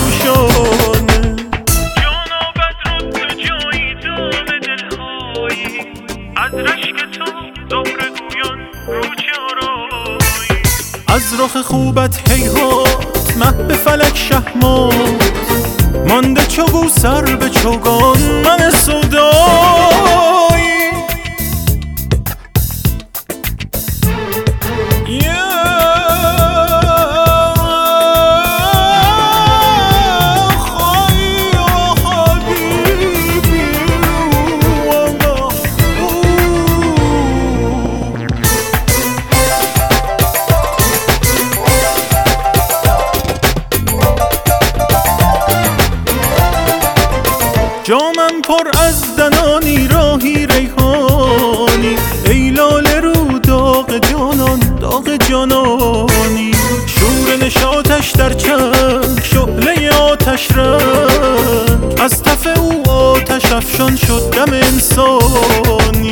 روشانه. جانابت رو به جایی دام دلهایی، از رشک تو زهر گویان رو چارایی. از رخ خوبت هیهات مه به فلک شهمات، مانده چو سر به چوگان من سودایی. جامم پر از دنانی راهی ریحانی، ای لاله رو داغ جانان داغ جانانی. شور نشاطش در چنگ شعله آتش رنگ، از تف او آتش افشان شد دم انسانی.